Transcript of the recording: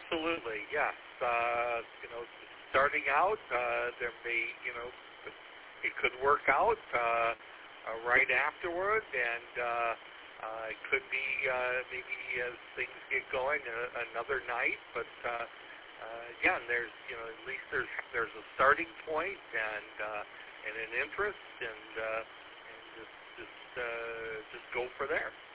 absolutely, yes. Starting out, there may, it could work out right afterward, and it could be maybe as things get going another night. But again, there's, at least there's a starting point and an interest, and just go for there.